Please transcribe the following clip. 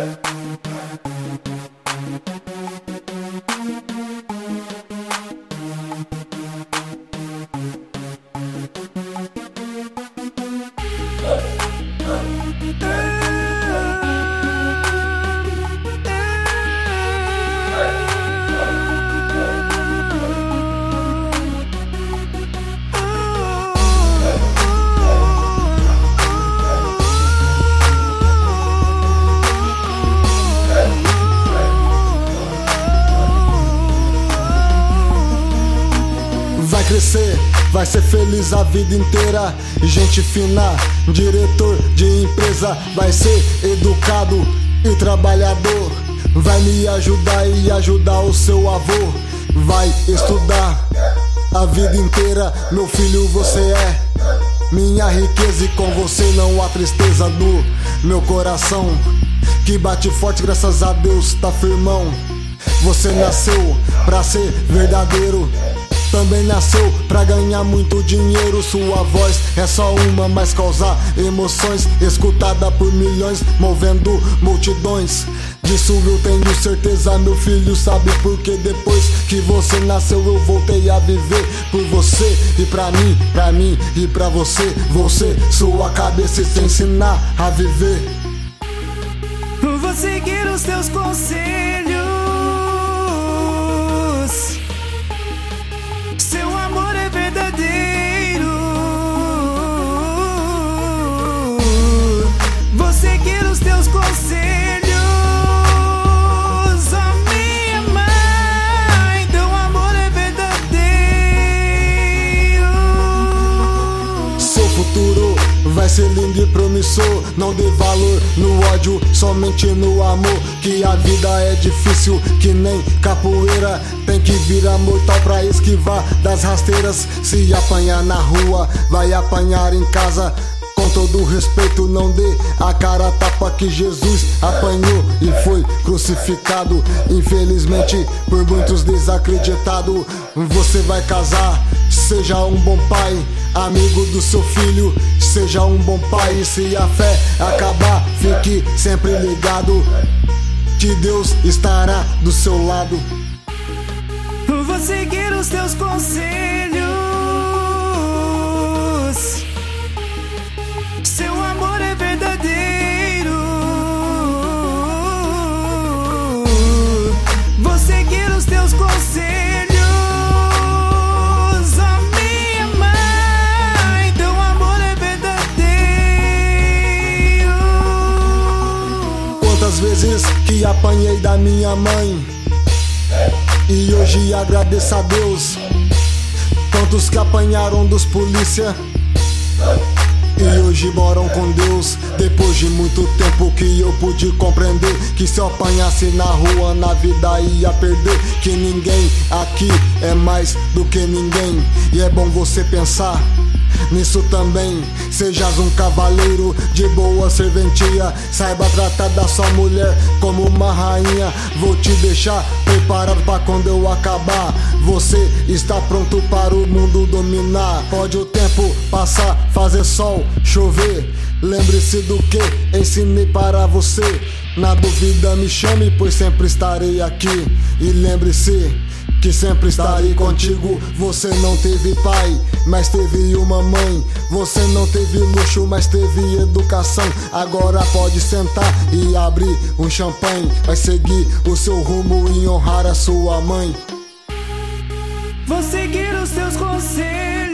Vai crescer, vai ser feliz a vida inteira. Gente fina, diretor de empresa. Vai ser educado e trabalhador. Vai me ajudar e ajudar o seu avô. Vai estudar a vida inteira. Meu filho, você é minha riqueza, e com você não há tristeza no meu coração, que bate forte, graças a Deus, tá firmão. Você nasceu pra ser verdadeiro, também nasceu pra ganhar muito dinheiro. Sua voz é só uma, mas causa emoções, escutada por milhões, movendo multidões. Disso eu tenho certeza, meu filho, sabe por quê? Depois que você nasceu eu voltei a viver por você. E pra mim e pra você. Você, sua cabeça e te ensinar a viver. Vou seguir os teus conselhos. Seu amor é verdadeiro. Vou seguir os teus conselhos. Vai ser lindo e promissor. Não dê valor no ódio, somente no amor. Que a vida é difícil, que nem capoeira. Tem que virar mortal pra esquivar das rasteiras. Se apanhar na rua, vai apanhar em casa. Com todo respeito, não dê a cara a tapa, que Jesus apanhou e foi crucificado. Infelizmente, por muitos desacreditado. Você vai casar, seja um bom pai, amigo do seu filho, seja um bom pai. E se a fé acabar, fique sempre ligado, que Deus estará do seu lado. Vou seguir os teus conselhos. Seu amor é verdadeiro. Vou seguir os teus conselhos. Quantas vezes que apanhei da minha mãe, e hoje agradeço a Deus. Tantos que apanharam dos polícia, e hoje moram com Deus. Depois de muito tempo que eu pude compreender que se eu apanhasse na rua, na vida ia perder. Que ninguém aqui é mais do que ninguém, e é bom você pensar nisso também. Sejas um cavaleiro de boa serventia, saiba tratar da sua mulher como uma rainha. Vou te deixar preparado pra quando eu acabar. Você está pronto para o mundo dominar. Pode o tempo passar, fazer sol, chover. Lembre-se do que ensinei para você. Na dúvida me chame, pois sempre estarei aqui. E lembre-se que sempre estarei contigo. Você não teve pai, mas teve uma mãe. Você não teve luxo, mas teve educação. Agora pode sentar e abrir um champanhe. Vai seguir o seu rumo e honrar a sua mãe. Vou seguir os teus conselhos.